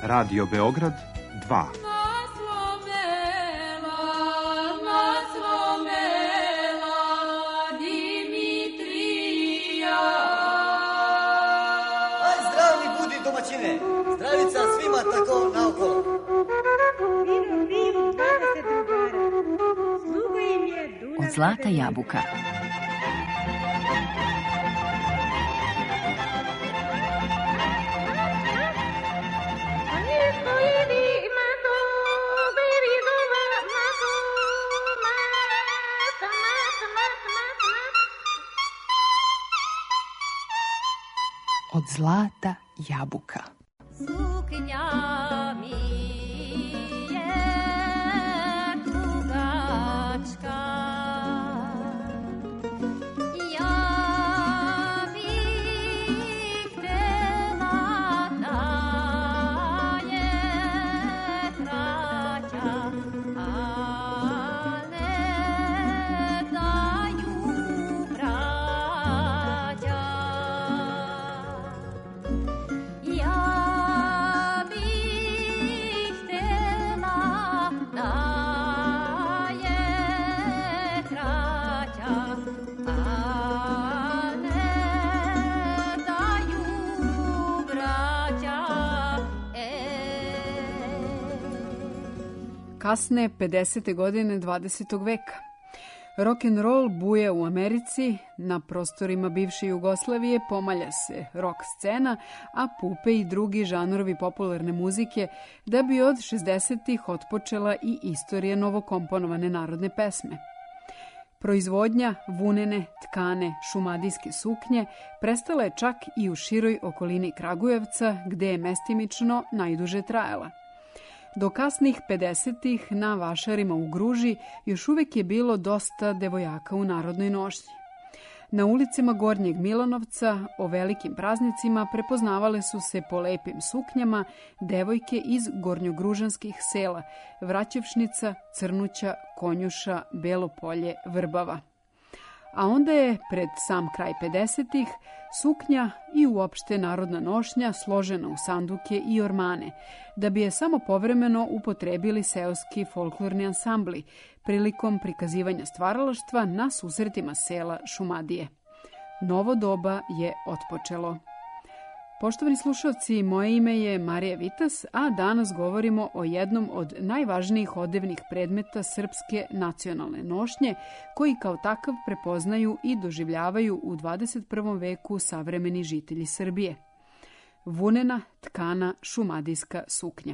Radio Beograd 2. Zdravica svima tako naokolo. Od zlata jabuka. Od zlata jabuka. Suknja mi je dugačka, ja bih htjela da je kraća, a ne da ju braća. Kasne 50. godine 20. veka. Rock'n'roll buja u Americi, na prostorima bivše Jugoslavije pomalja se rock scena, a pupe i drugi žanrovi popularne muzike, da bi od 60-ih otpočela i istorija novokomponovane narodne pesme. Proizvodnja vunene, tkane, šumadijske suknje prestala je čak i u široj okolini Kragujevca, gde je mestimično najduže trajala. Do kasnih 50-ih na vašarima u Gruži još uvijek je bilo dosta devojaka u narodnoj nošnji. Na ulicama Gornjeg Milanovca o velikim praznicima prepoznavale su se po lepim suknjama devojke iz gornjogružanskih sela Vraćevšnica, Crnuća, Konjuša, Belo Polje, Vrbava. A onda je, pred sam kraj 50-ih, suknja i uopšte narodna nošnja složena u sanduke i ormane, da bi je samo povremeno upotrebili seoski folklorni ansambli prilikom prikazivanja stvaralaštva na susretima sela Šumadije. Novo doba je otpočelo. Poštovani slušalci, moje ime je Marija Vitas, a danas govorimo o jednom od najvažnijih odevnih predmeta srpske nacionalne nošnje, koji kao takav prepoznaju i doživljavaju u 21. veku savremeni žitelji Srbije. Vunena, tkana, šumadijska suknja.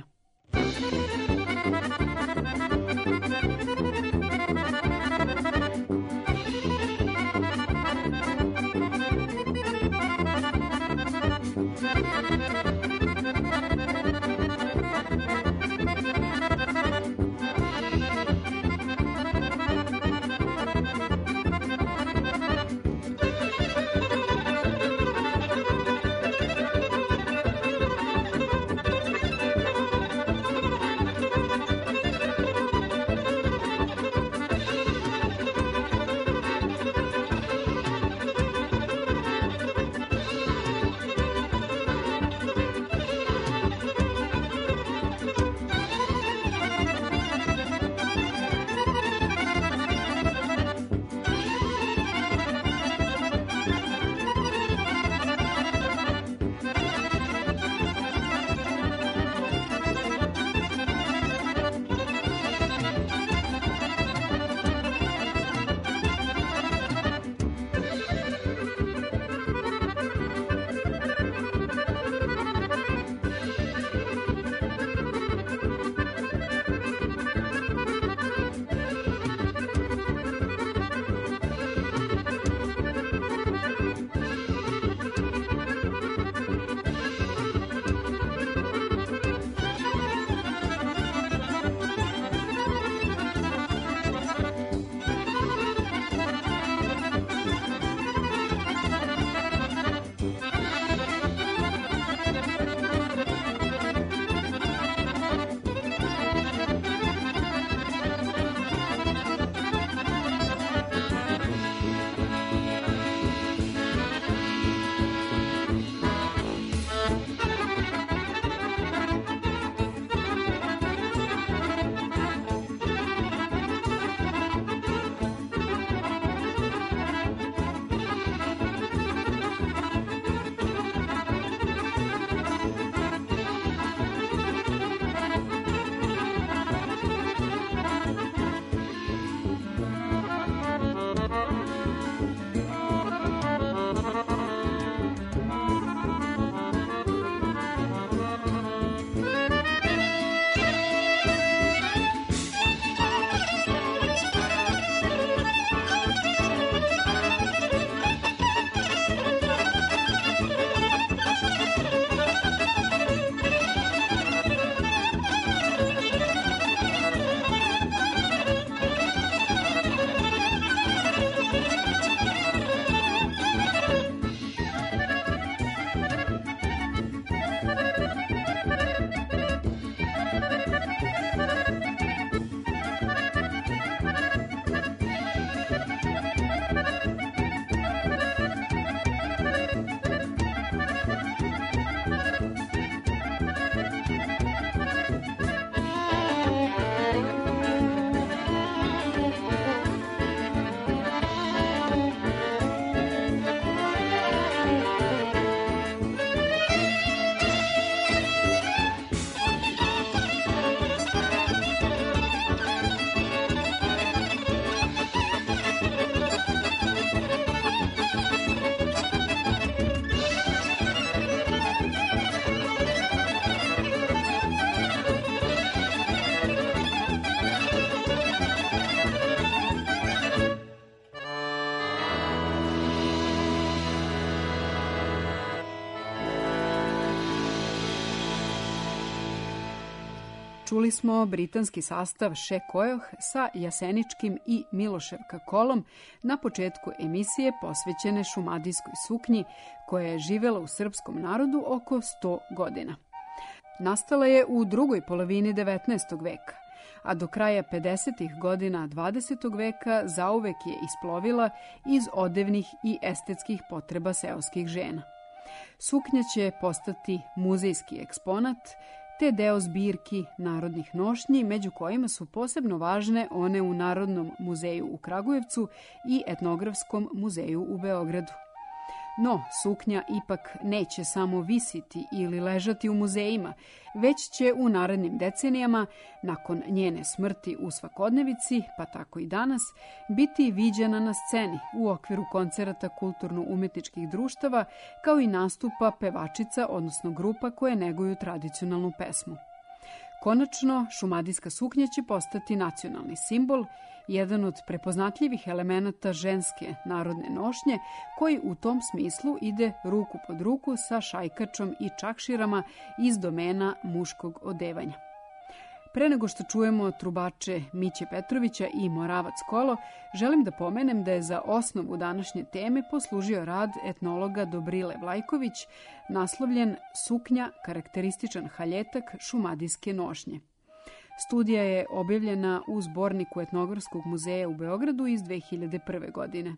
Čuli smo britanski sastav Še Kojoh sa Jaseničkim i Miloševka Kolom na početku emisije posvećene šumadijskoj suknji koja je živela u srpskom narodu oko 100 godina. Nastala je u drugoj polovini 19. veka, a do kraja 50. godina 20. veka zauvek je isplovila iz odevnih i estetskih potreba seoskih žena. Suknja će postati muzejski eksponat, te deo zbirki narodnih nošnji, među kojima su posebno važne one u Narodnom muzeju u Kragujevcu i Etnografskom muzeju u Beogradu. No, suknja ipak neće samo visiti ili ležati u muzejima, već će u narednim decenijama, nakon njene smrti u svakodnevici, pa tako i danas, biti viđena na sceni u okviru koncerata kulturno-umetničkih društava, kao i nastupa pevačica, odnosno grupa koje neguju tradicionalnu pesmu. Konačno, šumadijska suknja će postati nacionalni simbol, jedan od prepoznatljivih elemenata ženske narodne nošnje, koji u tom smislu ide ruku pod ruku sa šajkačom i čakširama iz domena muškog odevanja. Pre nego što čujemo trubače Miće Petrovića i Moravac Kolo, želim da pomenem da je za osnovu današnje teme poslužio rad etnologa Dobrile Vlajković, naslovljen Suknja, karakterističan haljetak šumadijske nošnje. Studija je objavljena u zborniku Etnografskog muzeja u Beogradu iz 2001. godine.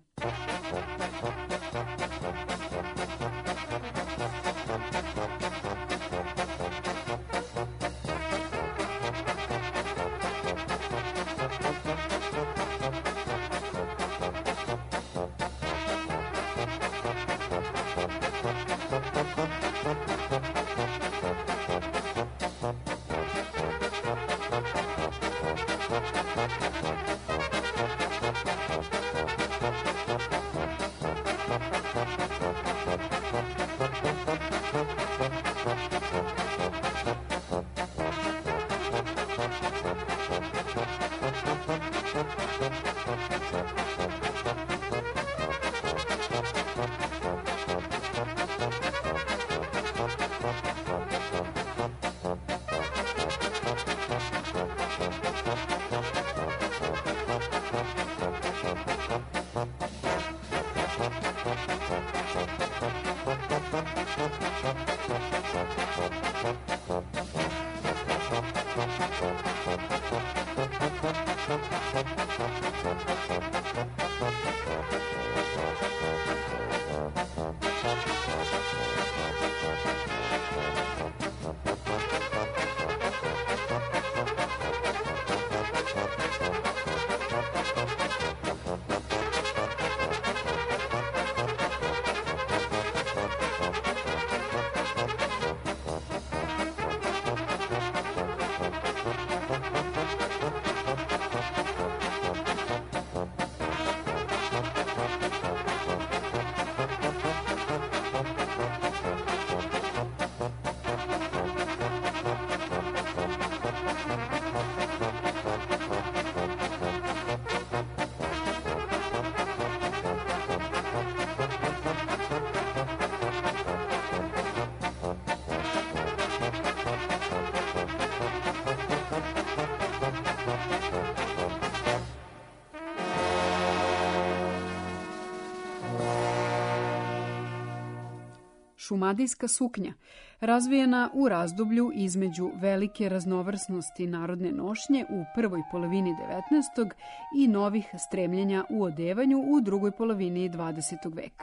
Šumadijska suknja, razvijena u razdoblju između velike raznovrsnosti narodne nošnje u prvoj polovini 19. i novih stremljenja u odevanju u drugoj polovini 20. veka.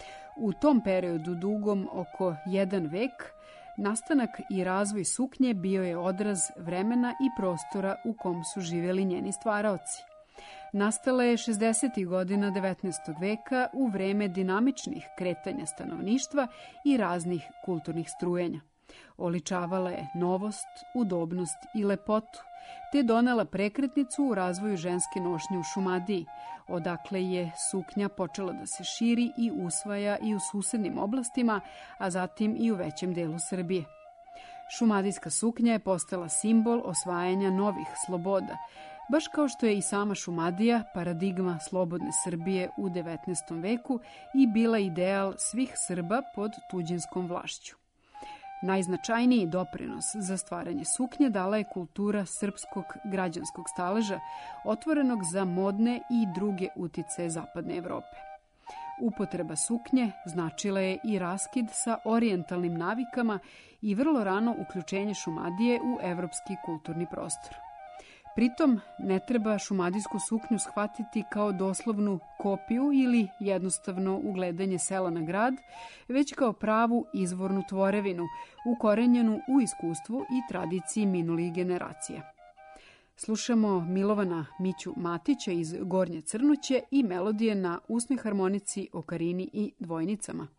U tom periodu dugom oko 1 vek, nastanak i razvoj suknje bio je odraz vremena i prostora u kom su živjeli njeni stvaraoci. Nastala je 60. godina 19. veka u vreme dinamičnih kretanja stanovništva i raznih kulturnih strujenja. Oličavala je novost, udobnost i lepotu, te donela prekretnicu u razvoju ženske nošnje u Šumadiji, odakle je suknja počela da se širi i usvaja i u susednim oblastima, a zatim i u većem delu Srbije. Šumadijska suknja je postala simbol osvajanja novih sloboda, baš kao što je i sama Šumadija paradigma slobodne Srbije u 19. veku i bila ideal svih Srba pod tuđinskom vlašću. Najznačajniji doprinos za stvaranje suknje dala je kultura srpskog građanskog staleža, otvorenog za modne i druge uticaje zapadne Evrope. Upotreba suknje značila je i raskid sa orijentalnim navikama i vrlo rano uključenje Šumadije u evropski kulturni prostor. Pritom, ne treba šumadijsku suknju shvatiti kao doslovnu kopiju ili jednostavno ugledanje sela na grad, već kao pravu izvornu tvorevinu, ukorenjenu u iskustvu i tradiciji minulih generacija. Slušamo Milovana Miću Matića iz Gornje Crnuće i melodije na usnoj harmonici, okarini i dvojnicama.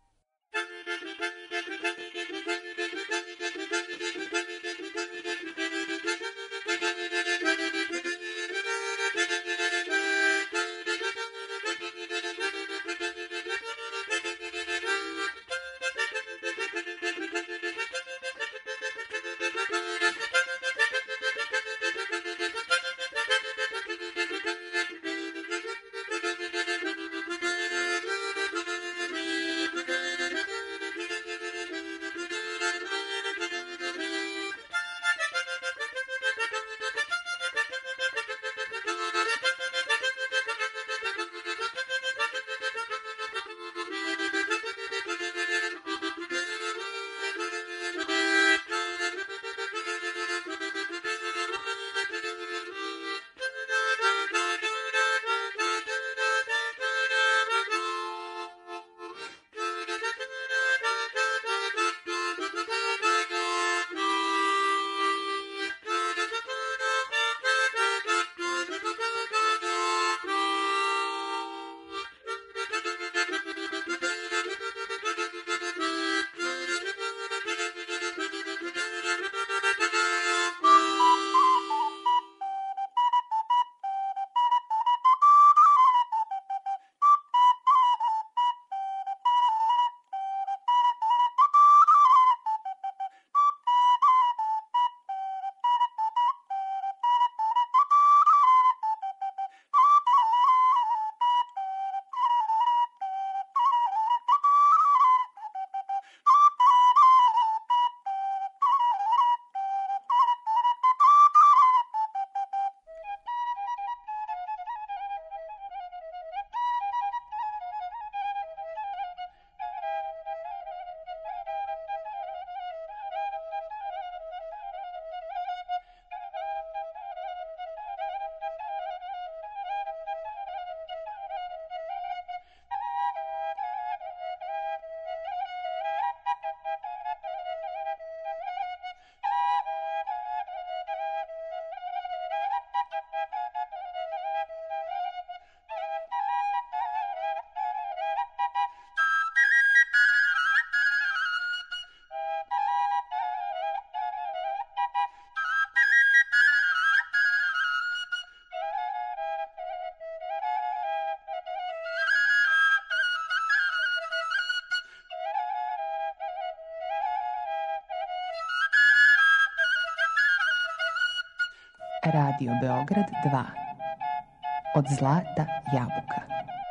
Radio Beograd 2. Od zlata jabuka.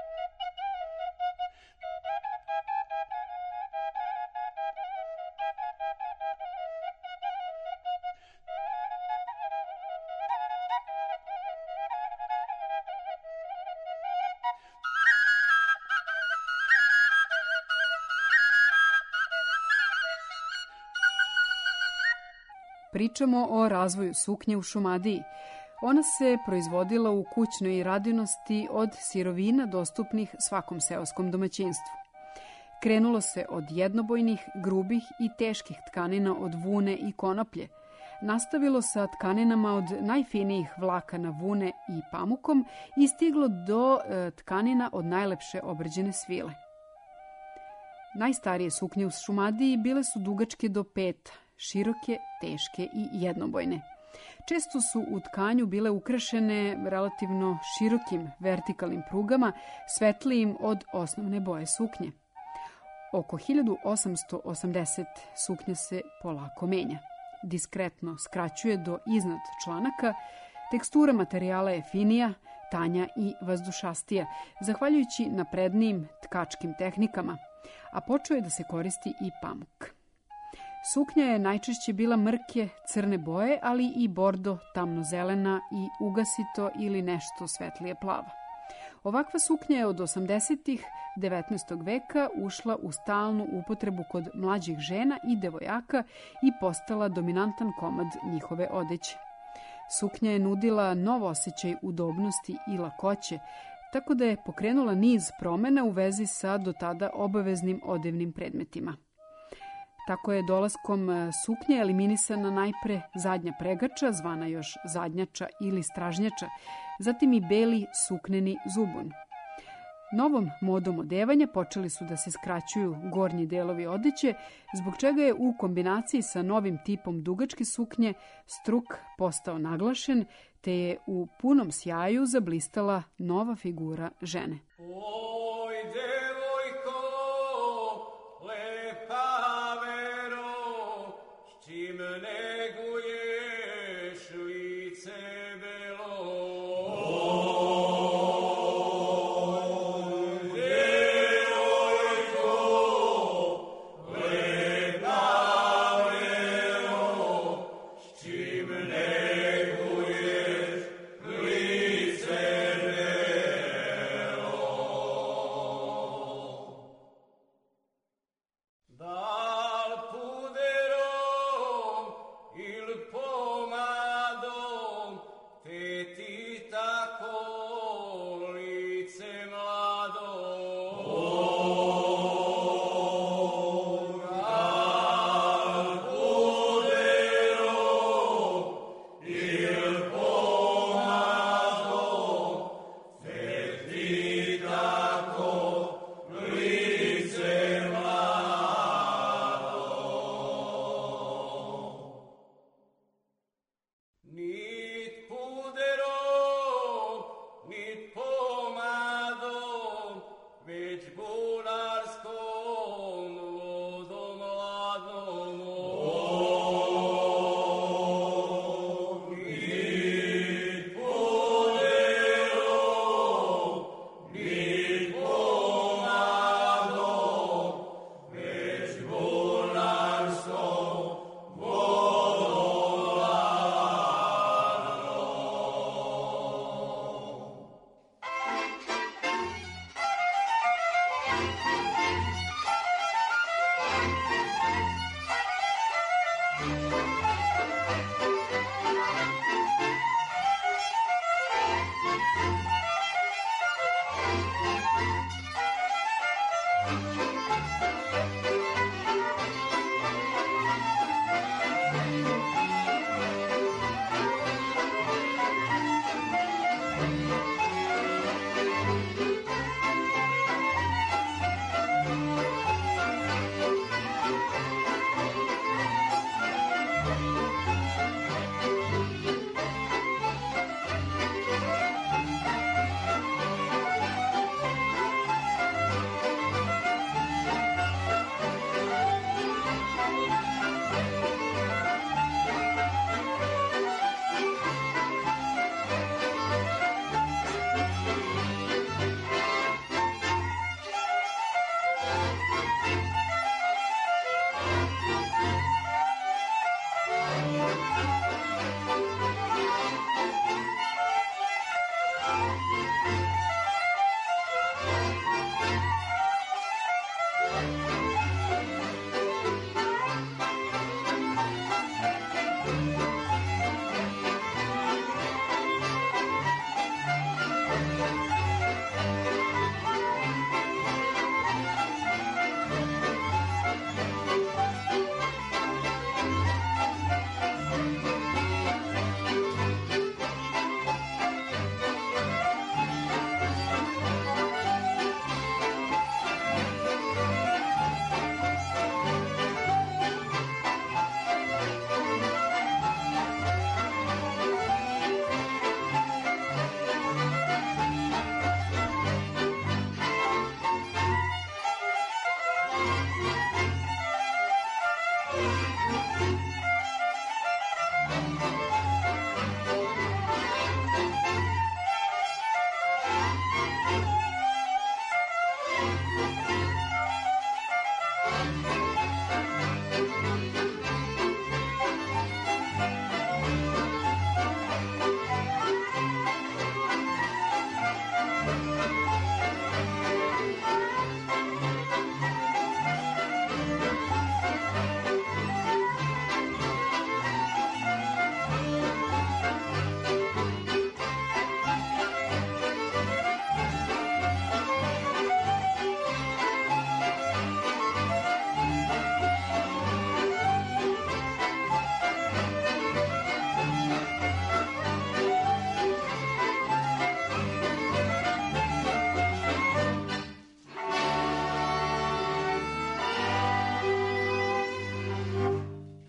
Pričamo o razvoju suknje u Šumadiji. Ona se proizvodila u kućnoj radinosti od sirovina dostupnih svakom seoskom domaćinstvu. Krenulo se od jednobojnih, grubih i teških tkanina od vune i konoplje. Nastavilo sa tkaninama od najfinijih vlakana vune i pamukom i stiglo do tkanina od najlepše obrađene svile. Najstarije suknje u Šumadiji bile su dugačke do peta, široke, teške i jednobojne. Često su u tkanju bile ukrašene relativno širokim vertikalnim prugama, svetlijim od osnovne boje suknje. Oko 1880 suknja se polako menja. Diskretno skraćuje do iznad članaka, tekstura materijala je finija, tanja i vazdušastija, zahvaljujući naprednijim tkačkim tehnikama, a počeo je da se koristi i pamuk. Suknja je najčešće bila mrke, crne boje, ali i bordo, tamnozelena i ugasito ili nešto svetlije plava. Ovakva suknja je od 80-ih 19. veka ušla u stalnu upotrebu kod mlađih žena i devojaka i postala dominantan komad njihove odeće. Suknja je nudila nov osjećaj udobnosti i lakoće, tako da je pokrenula niz promena u vezi sa do tada obaveznim odevnim predmetima. Tako je dolaskom suknje eliminisana najpre zadnja pregača, zvana još zadnjača ili stražnjača, zatim i beli sukneni zubun. Novom modom odevanja počeli su da se skraćuju gornji delovi odeće, zbog čega je u kombinaciji sa novim tipom dugačke suknje struk postao naglašen, te je u punom sjaju zablistala nova figura žene. Oj, devojko, lepa vero, s čim neguješ lice belo.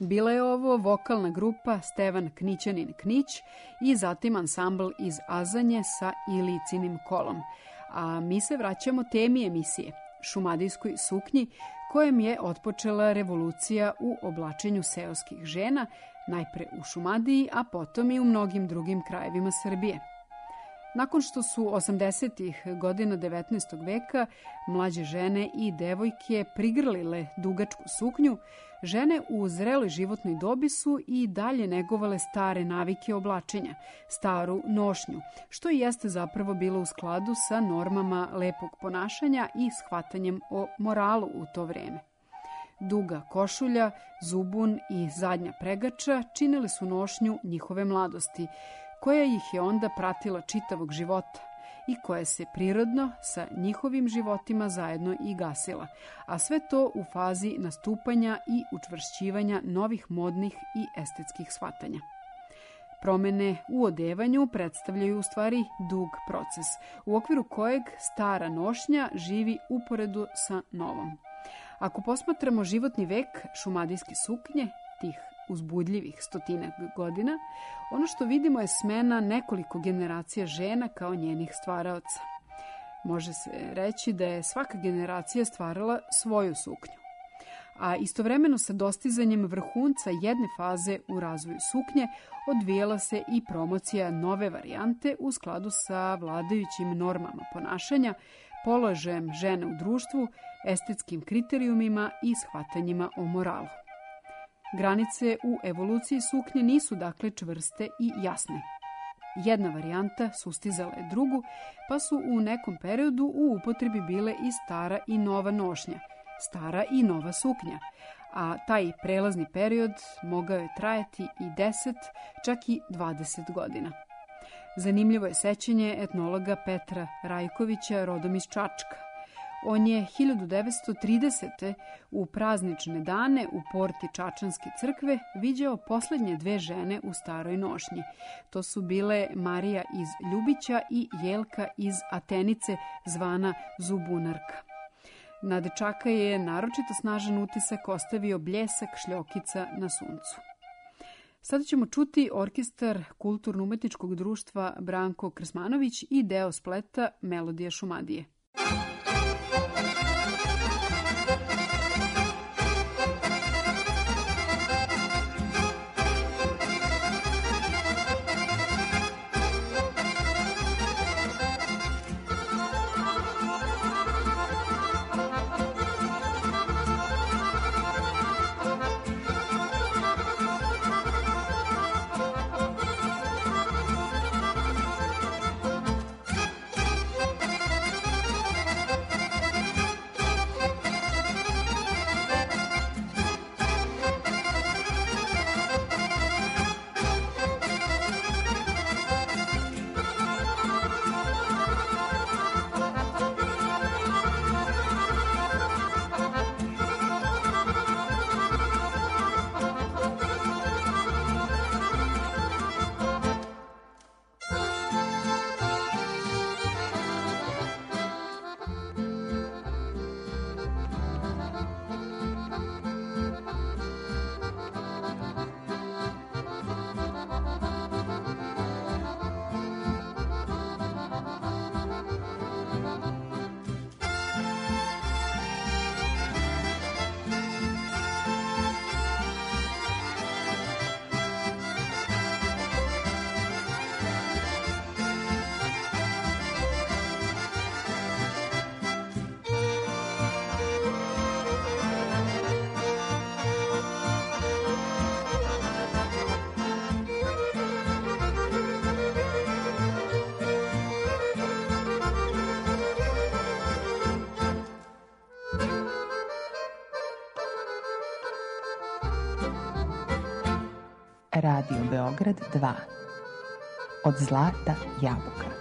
Bila je ovo vokalna grupa Stevan Knićanin Knić i zatim ansambl iz Azanje sa Ilicinim kolom. A mi se vraćamo temi emisije, šumadijskoj suknji, kojem je otpočela revolucija u oblačenju seoskih žena, najpre u Šumadiji, a potom i u mnogim drugim krajevima Srbije. Nakon što su 80-ih godina 19. veka mlađe žene i devojke prigrlile dugačku suknju, žene u zreloj životnoj dobi su i dalje negovale stare navike oblačenja, staru nošnju, što i jeste zapravo bilo u skladu sa normama lepog ponašanja i shvatanjem o moralu u to vreme. Duga košulja, zubun i zadnja pregača činili su nošnju njihove mladosti, koja ih je onda pratila čitavog života i koja se prirodno sa njihovim životima zajedno i gasila, a sve to u fazi nastupanja i učvršćivanja novih modnih i estetskih shvatanja. Promene u odevanju predstavljaju u stvari dug proces, u okviru kojeg stara nošnja živi uporedu sa novom. Ako posmatramo životni vek šumadijske suknje, tih uzbudljivih 100 godina, ono što vidimo je smena nekoliko generacija žena kao njenih stvaraoca. Može se reći da je svaka generacija stvarala svoju suknju. A istovremeno sa dostizanjem vrhunca jedne faze u razvoju suknje odvijala se i promocija nove varijante u skladu sa vladajućim normama ponašanja, položajem žene u društvu, estetskim kriterijumima i shvatanjima o moralu. Granice u evoluciji suknje nisu dakle čvrste i jasne. Jedna varijanta sustizala je drugu, pa su u nekom periodu u upotrebi bile i stara i nova nošnja, stara i nova suknja, a taj prelazni period mogao je trajati i 10, čak i 20 godina. Zanimljivo je sećanje etnologa Petra Rajkovića, rodom iz Čačka. On je 1930. u praznične dane u porti Čačanske crkve viđao poslednje dve žene u staroj nošnji. To su bile Marija iz Ljubića i Jelka iz Atenice, zvana Zubunarka. Na dečaka je naročito snažan utisak ostavio bljesak šljokica na suncu. Sada ćemo čuti orkestar Kulturno-umetničkog društva Branko Krsmanović i deo spleta Melodija Šumadije. Radio Beograd 2. Od zlata jabuka.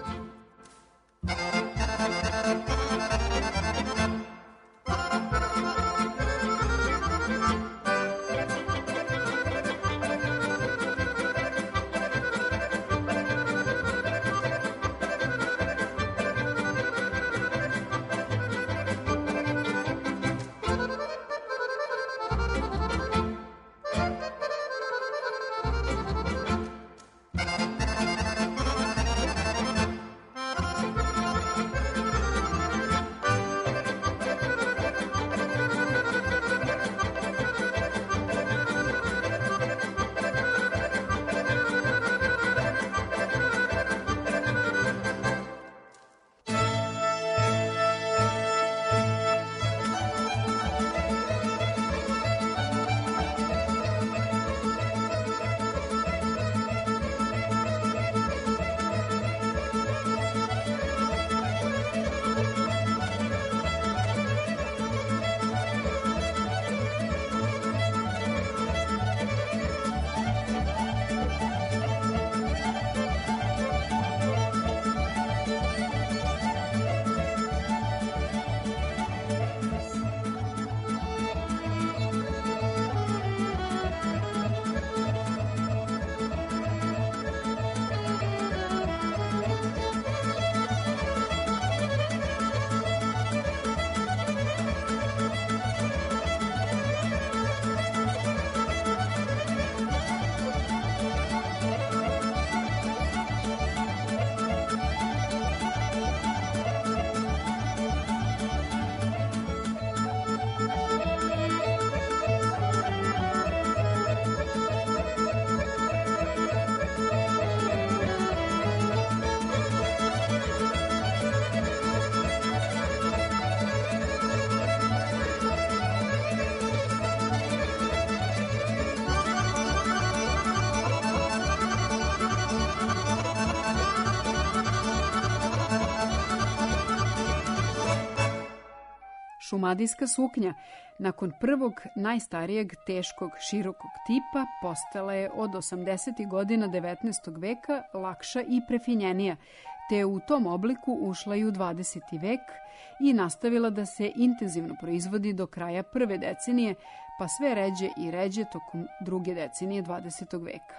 šumadijska suknja, nakon prvog najstarijeg teškog širokog tipa, postala je od 80. godina 19. veka lakša i prefinjenija, te je u tom obliku ušla i u 20. vek i nastavila da se intenzivno proizvodi do kraja prve decenije, pa sve ređe i ređe tokom druge decenije 20. veka.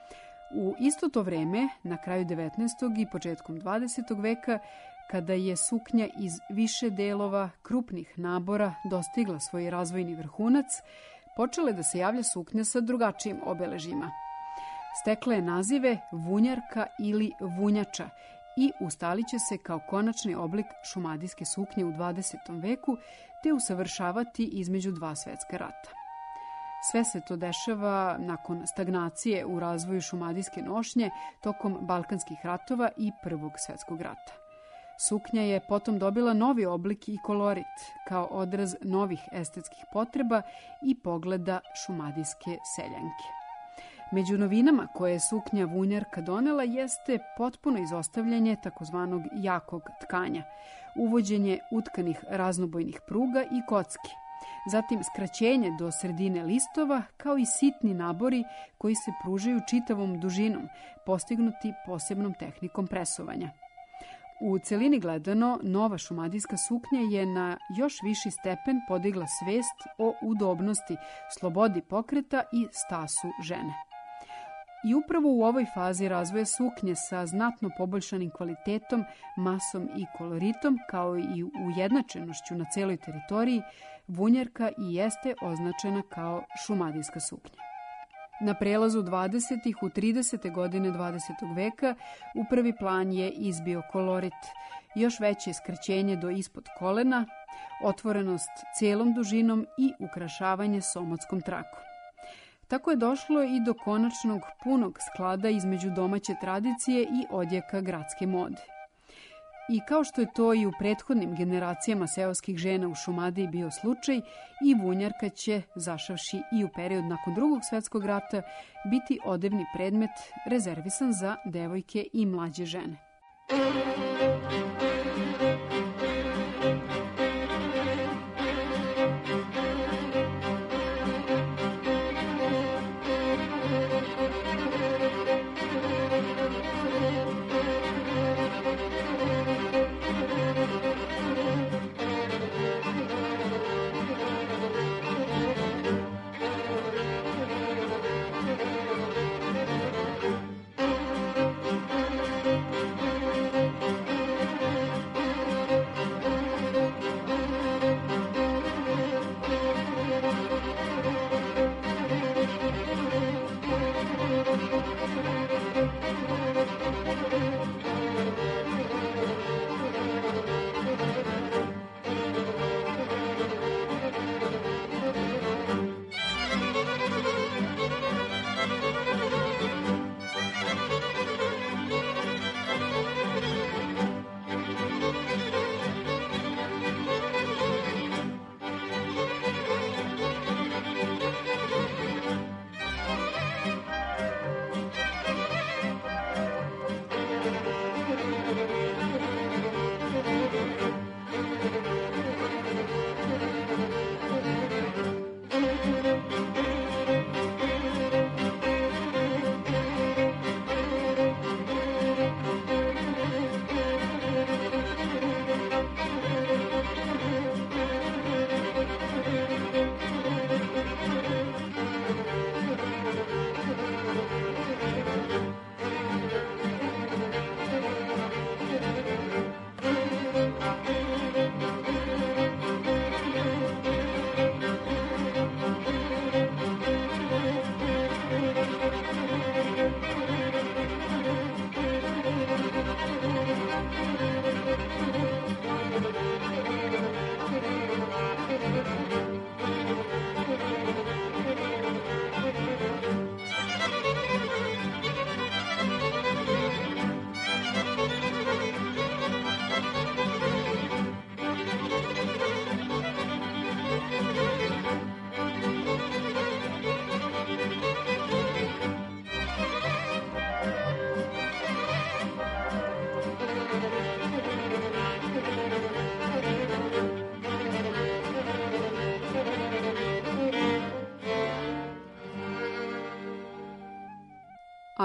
U isto to vreme, na kraju 19. i početkom 20. veka, kada je suknja iz više delova krupnih nabora dostigla svoj razvojni vrhunac, počela je da se javlja suknja sa drugačijim obeležjima. Stekla je nazive vunjarka ili vunjača i ustaliće se kao konačni oblik šumadijske suknje u 20. veku te usavršavati između dva svetska rata. Sve se to dešava nakon stagnacije u razvoju šumadijske nošnje tokom Balkanskih ratova i Prvog svetskog rata. Suknja je potom dobila novi oblik i kolorit kao odraz novih estetskih potreba i pogleda šumadijske seljanke. Među novinama koje je suknja vunjarka donela jeste potpuno izostavljanje takozvanog jakog tkanja, uvođenje utkanih raznobojnih pruga i kocki, zatim skraćenje do sredine listova, kao i sitni nabori koji se pružaju čitavom dužinom, postignuti posebnom tehnikom presovanja. U celini gledano, nova šumadijska suknja je na još viši stepen podigla svest o udobnosti, slobodi pokreta i stasu žene. I upravo u ovoj fazi razvoja suknje sa znatno poboljšanim kvalitetom, masom i koloritom, kao i ujednačenošću na celoj teritoriji, vunjarka i jeste označena kao šumadijska suknja. Na prelazu 20. u 30. godine 20. veka u prvi plan je izbio kolorit, još veće skraćenje do ispod kolena, otvorenost celom dužinom i ukrašavanje somotskom trakom. Tako je došlo i do konačnog punog sklada između domaće tradicije i odjeka gradske mode. I kao što je to i u prethodnim generacijama seoskih žena u Šumadiji bio slučaj, i vunjarka će, zašavši i u period nakon Drugog svetskog rata, biti odevni predmet rezervisan za devojke i mlađe žene.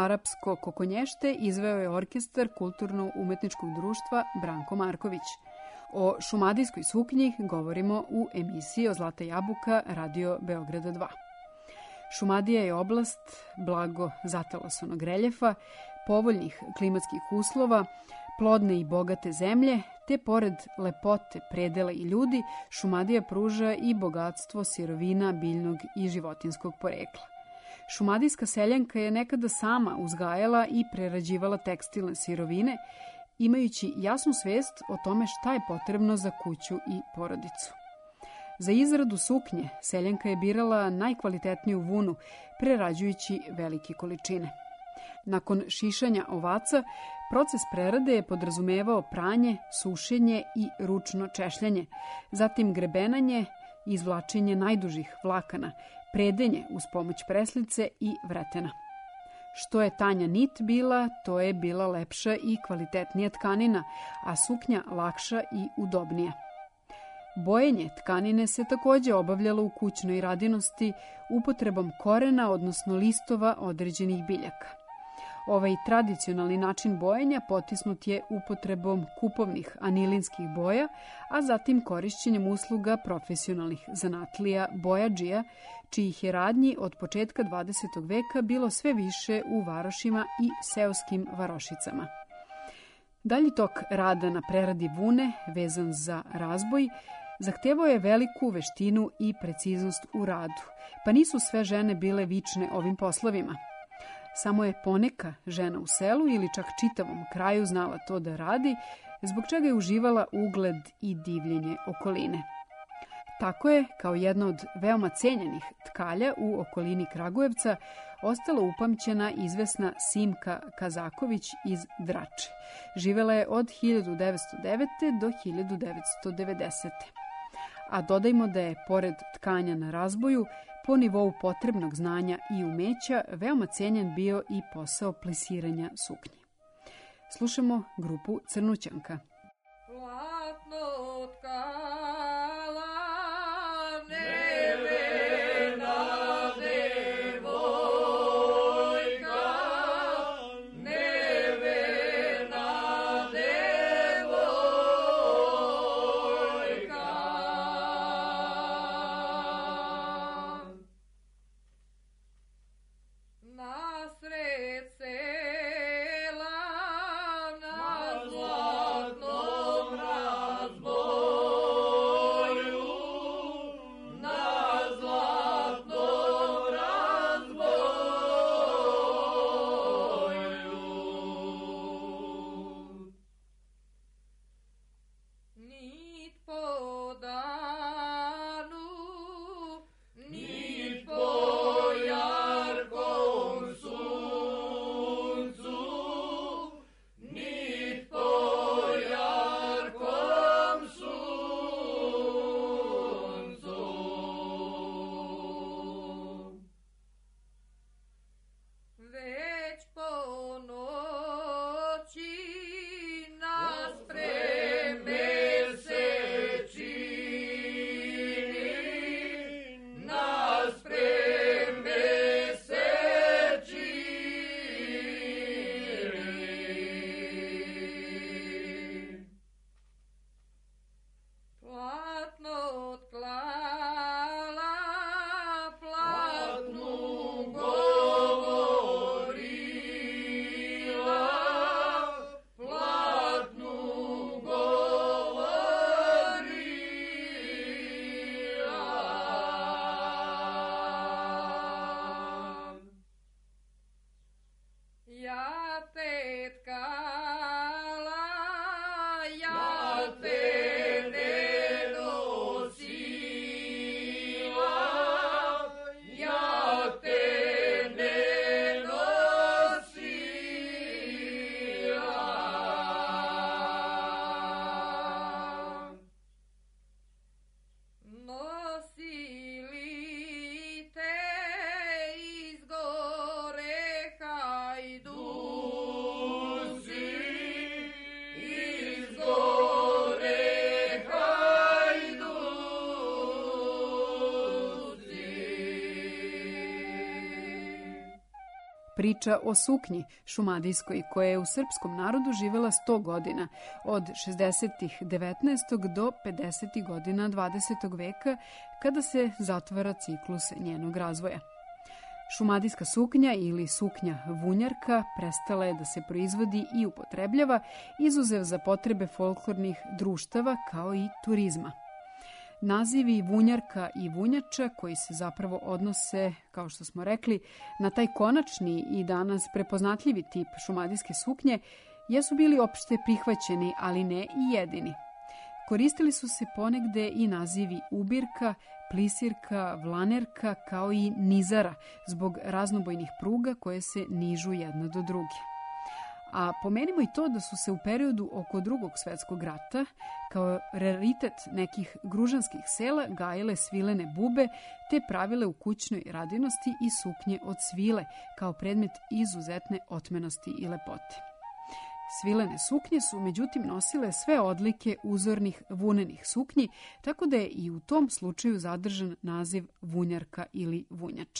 arapsko kokonješte izveo je orkestar Kulturno-umetničkog društva Branko Marković. O šumadijskoj suknji govorimo u emisiji o Zlata jabuka Radio Beograda 2. Šumadija je oblast blago zatalasanog reljefa, povoljnih klimatskih uslova, plodne i bogate zemlje, te pored lepote, predela i ljudi, Šumadija pruža i bogatstvo sirovina biljnog i životinskog porekla. Šumadijska seljanka je nekada sama uzgajala i prerađivala tekstilne sirovine, imajući jasnu svest o tome šta je potrebno za kuću i porodicu. Za izradu suknje seljanka je birala najkvalitetniju vunu, prerađujući velike količine. Nakon šišanja ovaca, proces prerade je podrazumevao pranje, sušenje i ručno češljanje, zatim grebenanje, izvlačenje najdužih vlakana, predenje uz pomoć preslice i vretena. Što je tanja nit bila, to je bila lepša i kvalitetnija tkanina, a suknja lakša i udobnija. Bojenje tkanine se takođe obavljalo u kućnoj radinosti upotrebom korena, odnosno listova određenih biljaka. Ovaj tradicionalni način bojenja potisnut je upotrebom kupovnih anilinskih boja, a zatim korišćenjem usluga profesionalnih zanatlija bojadžija, čijih je radnji od početka 20. veka bilo sve više u varošima i seoskim varošicama. Dalji tok rada na preradi vune, vezan za razboj, zahtevao je veliku veštinu i preciznost u radu, pa nisu sve žene bile vične ovim poslovima. Samo je poneka žena u selu ili čak čitavom kraju znala to da radi, zbog čega je uživala ugled i divljenje okoline. Tako je, kao jedna od veoma cenjenih tkalja u okolini Kragujevca, ostala upamćena izvesna Simka Kazaković iz Drače. Živela je od 1909. do 1990. A dodajmo da je, pored tkanja na razboju, po nivou potrebnog znanja i umeća veoma cenjen bio i posao plesiranja suknji. Slušamo grupu Crnućanka. Zlatno tkala nevena devojka, nevena devojka, nasred sela na zlatnom razboju, na zlatnom razboju. Nit po danu, nit po jarkom suncu, nit po jarkom suncu. Već po noći nas premesečini, nas premesečini. Platno tklala, platnu govorila, platnu govorila. Ja te tkala, ja te ne nosila, ja te ne nosila. Nosili te iz gore Hajduci, priča o suknji šumadijskoj koja je u srpskom narodu živela 100 godina, od 60. 19. do 50. godina 20. veka, kada se zatvara ciklus njenog razvoja. Šumadijska suknja ili suknja vunjarka prestala je da se proizvodi i upotrebljava, izuzev za potrebe folklornih društava kao i turizma. Nazivi vunjarka i vunjača, koji se zapravo odnose, kao što smo rekli, na taj konačni i danas prepoznatljivi tip šumadijske suknje, jesu bili opšte prihvaćeni, ali ne i jedini. Koristili su se ponegde i nazivi ubirka, plisirka, vlanerka, kao i nizara, zbog raznobojnih pruga koje se nižu jedna do druge. A pomenimo i to da su se u periodu oko Drugog svetskog rata, kao raritet nekih gružanskih sela, gajile svilene bube, te pravile u kućnoj radinosti i suknje od svile, kao predmet izuzetne otmenosti i lepote. Svilene suknje su međutim nosile sve odlike uzornih vunenih suknji, tako da je i u tom slučaju zadržan naziv vunjarka ili vunjača.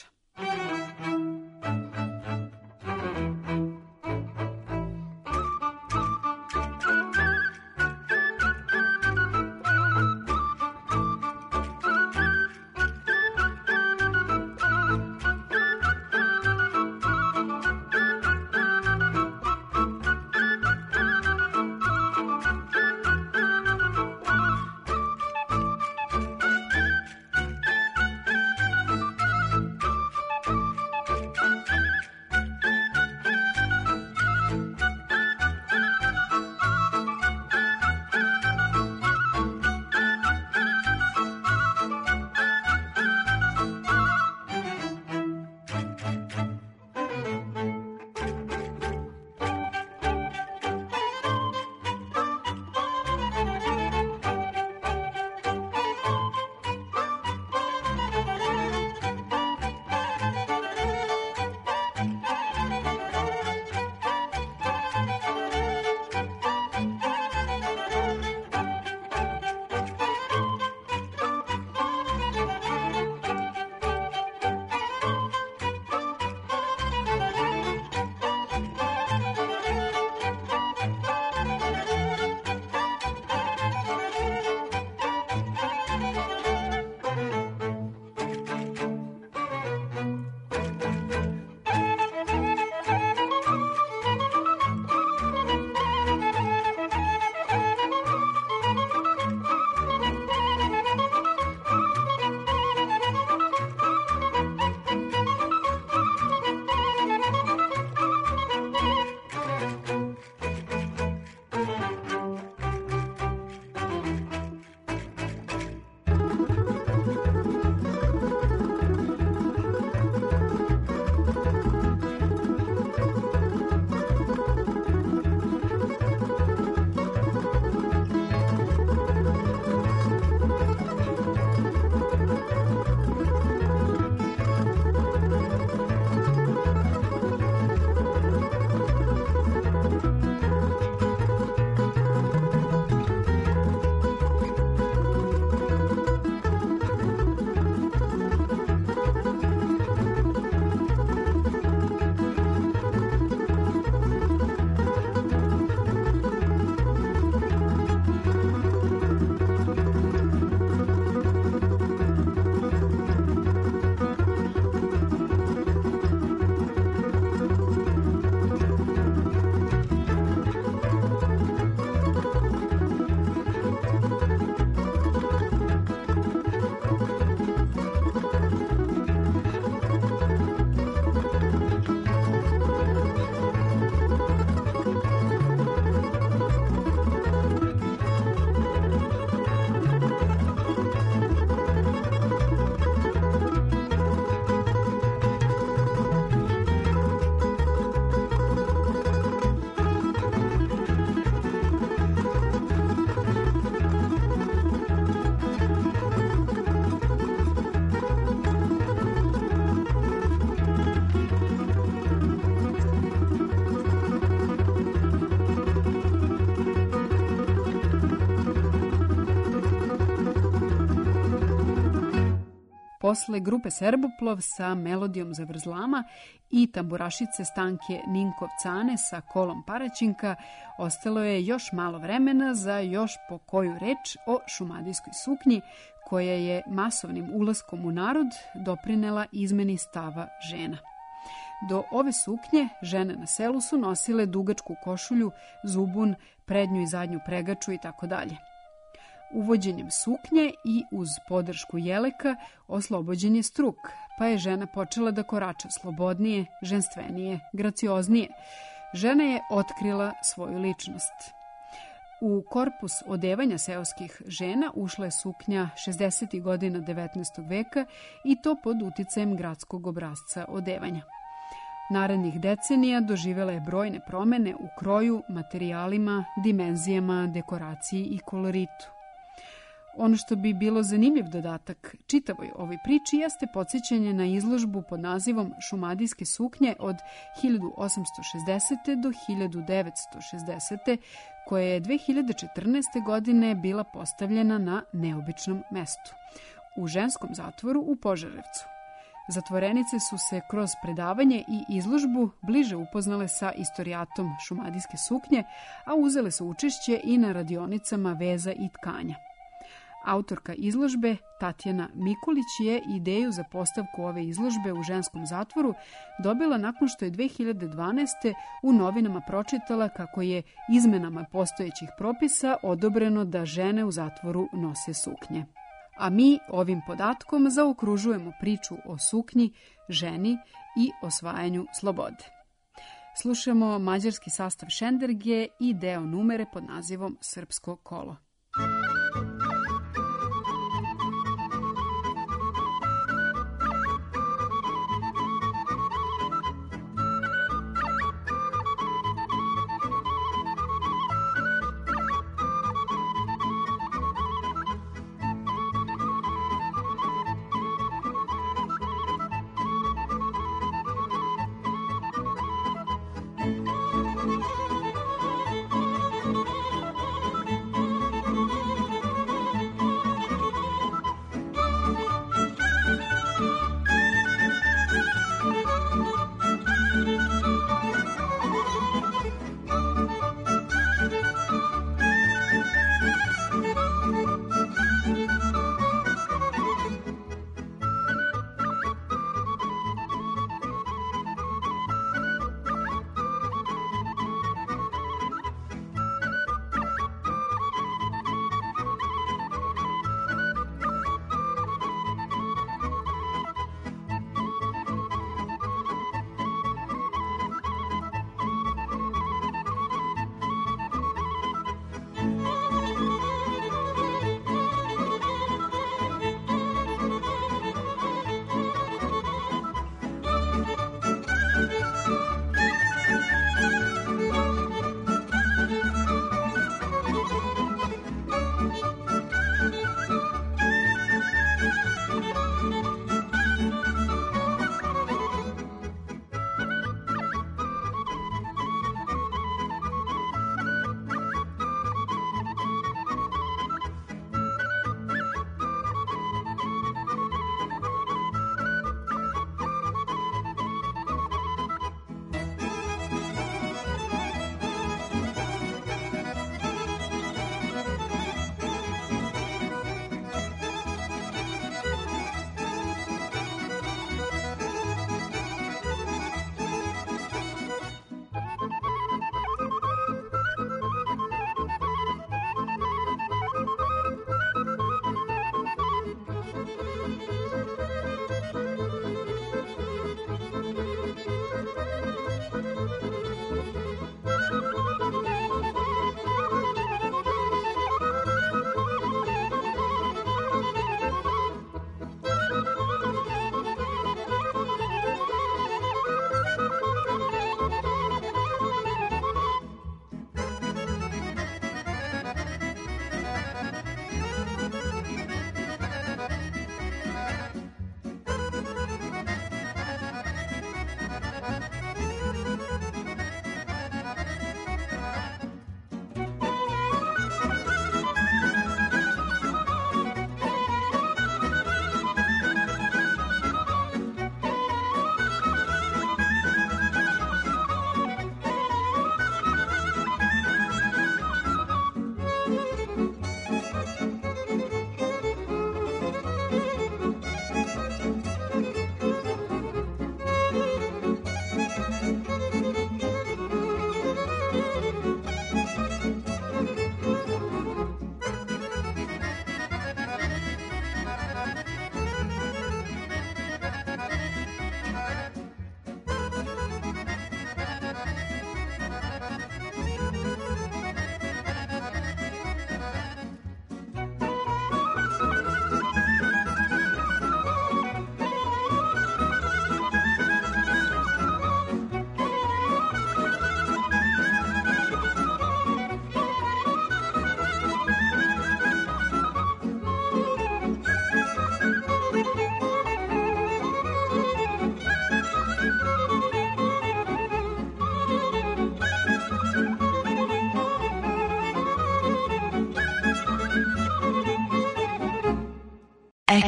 Posle grupe Srboplov sa melodijom Zavrzlama i tamburašice Stanke Ninkov-Cane sa kolom Paraćinka, ostalo je još malo vremena za još po koju reč o šumadijskoj suknji, koja je masovnim ulaskom u narod doprinela izmeni stava žena. Do ove suknje žene na selu su nosile dugačku košulju, zubun, prednju i zadnju pregaču itd. Uvođenjem suknje i uz podršku jeleka oslobođen je struk, pa je žena počela da korača slobodnije, ženstvenije, gracioznije. Žena je otkrila svoju ličnost. U korpus odevanja seoskih žena ušla je suknja 60. godina 19. veka i to pod uticajem gradskog obrasca odevanja. Narednih decenija doživela je brojne promene u kroju, materijalima, dimenzijama, dekoraciji i koloritu. Ono što bi bilo zanimljiv dodatak čitavoj ovoj priči jeste podsjećanje na izložbu pod nazivom Šumadijske suknje od 1860. do 1960. koja je 2014. godine bila postavljena na neobičnom mestu, u ženskom zatvoru u Požarevcu. Zatvorenice su se kroz predavanje i izložbu bliže upoznale sa istorijatom šumadijske suknje, a uzele su učešće i na radionicama veza i tkanja. Autorka izložbe, Tatjana Mikulić, je ideju za postavku ove izložbe u ženskom zatvoru dobila nakon što je 2012. u novinama pročitala kako je izmenama postojećih propisa odobreno da žene u zatvoru nose suknje. A mi ovim podatkom zaokružujemo priču o suknji, ženi i osvajanju slobode. Slušamo mađarski sastav Šenderge i deo numere pod nazivom Srpsko kolo.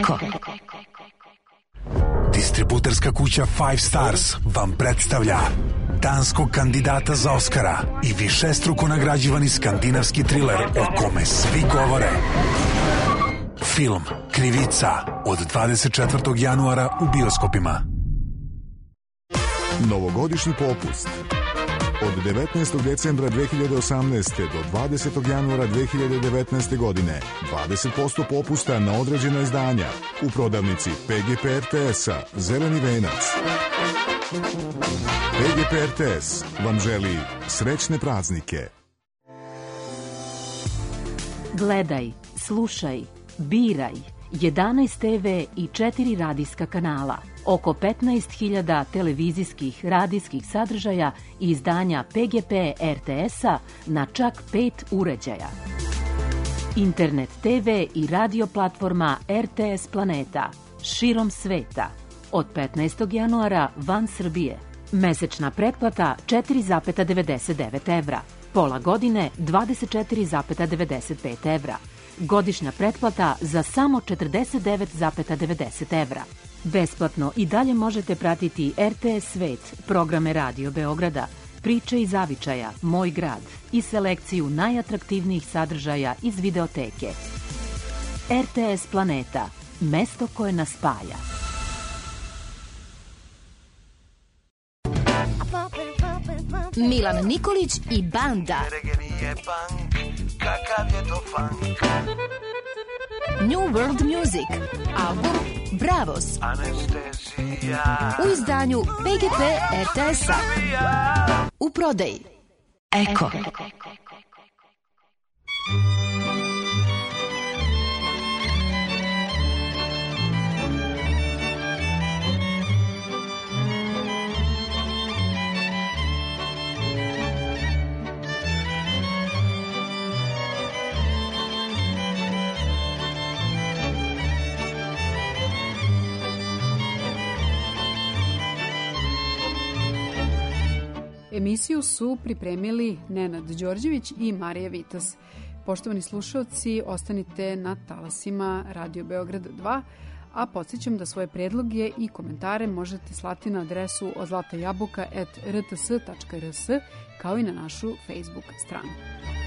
Eko. Distributerska kuća Five Stars vam predstavlja danskog kandidata za Oskara i višestruko nagrađivani skandinavski triler o kome svi govore. Film Krivica od 24. januara u bioskopima. Novogodišnji popust. Od 19. decembra 2018. do 20. januara 2019. godine 20% popusta na određena izdanja u prodavnici PGP RTS-a Zeleni venac. PGP RTS vam želi srećne praznike. Gledaj, slušaj, biraj 11 TV i 4 radijska kanala, oko 15.000 televizijskih radijskih sadržaja i izdanja PGP RTS-a na čak 5 uređaja. Internet TV i radio platforma RTS Planeta širom sveta od 15. januara van Srbije. Mesečna pretplata 4,99 evra, pola godine 24,95 evra. Godišnja pretplata za samo 49,90 evra. Besplatno i dalje možete pratiti RTS Svet, programe Radio Beograda, priče iz zavičaja, Moj grad i selekciju najatraktivnijih sadržaja iz videoteke. RTS Planeta, mesto koje nas spaja. Milan Nikolić i banda. New World Music, album Bravos, u izdanju PGP RTS-a, u prodaji. Eko. Emisiju su pripremili Nenad Đorđević i Marija Vitas. Poštovani slušalci, ostanite na talasima Radio Beograd 2, a podsjećam da svoje predloge i komentare možete slati na adresu ozlatajabuka@rts.rs kao i na našu Facebook stranu.